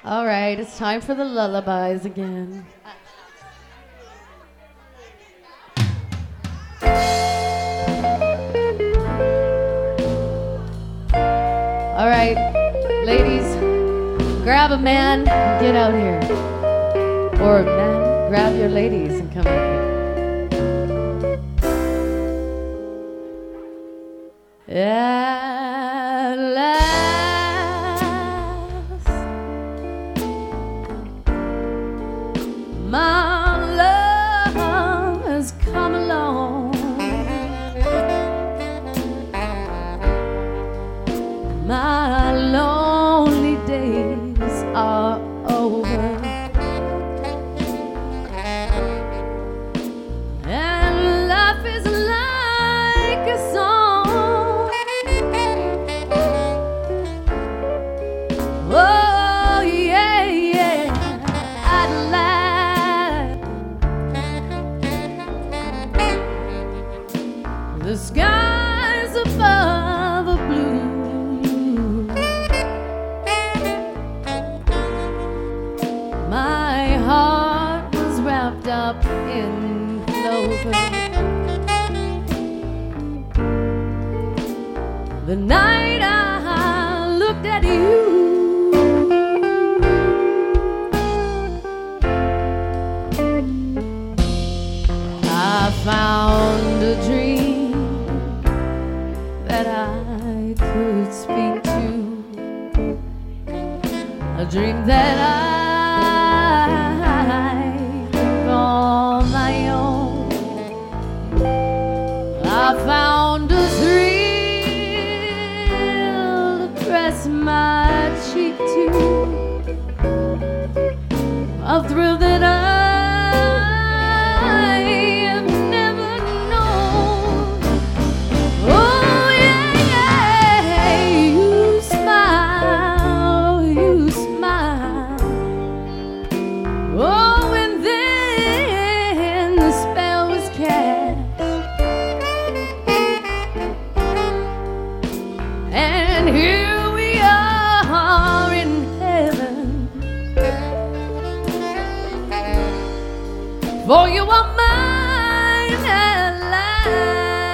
All right, it's time for the lullabies again. All right, ladies, grab a man and get out here. Or man, grab your ladies and come out here. At last, my love has come along. My lonely days are over, and life is like a song. Oh yeah, yeah, at last the skies above are blue. My heart was wrapped up in clover. The night I looked at you, I found a dream that I could speak to, a dream that I call my own. I found a thrill to press my cheek to, a thrill that I have never known. Oh yeah, yeah, you smile, you smile. Oh, and then the spell was cast, and here we are in heaven, for you are mine at last.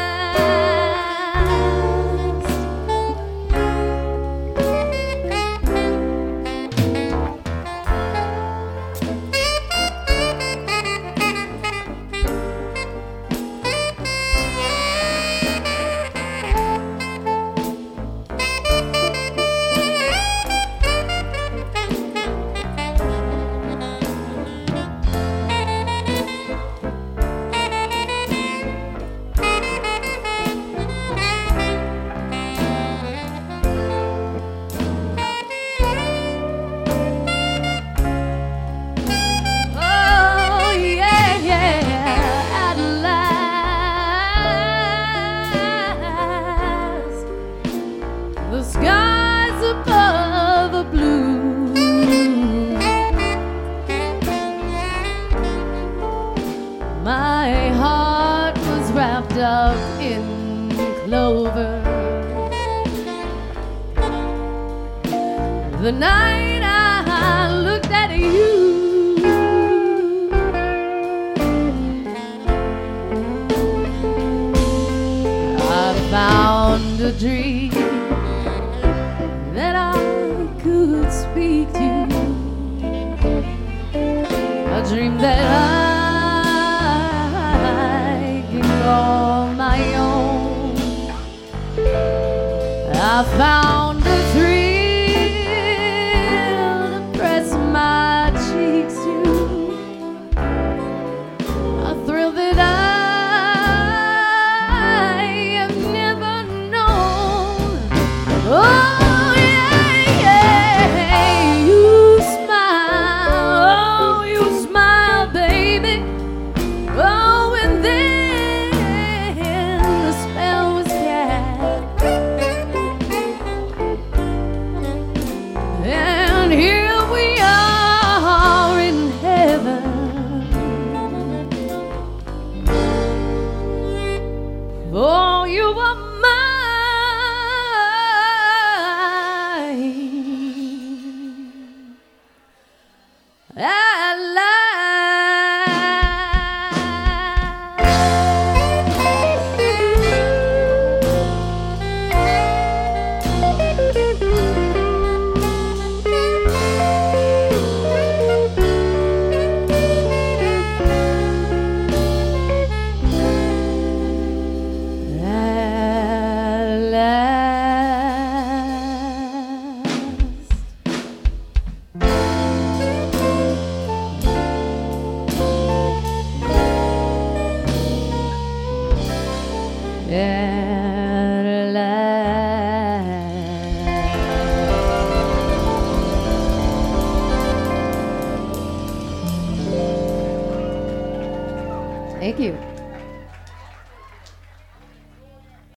The skies above are blue. My heart was wrapped up in clover. The night I looked at you, I found a dream that I could speak to, a dream that I can call my own. I found a thrill to press my cheeks to, a thrill that I have never known. Oh, here we are in heaven, for you are mine. Thank you.